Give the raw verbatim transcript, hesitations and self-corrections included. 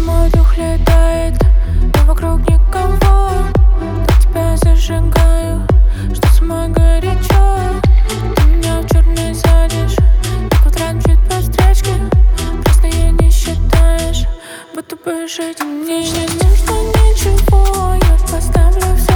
мой дух летает, но вокруг никого. Так тебя зажигаю, что самой горячо. Ты меня в черный садишь, и квадрат чуть по строчке. Просто не считаешь, будто бы жить мне не нужно ничего. Я поставлю все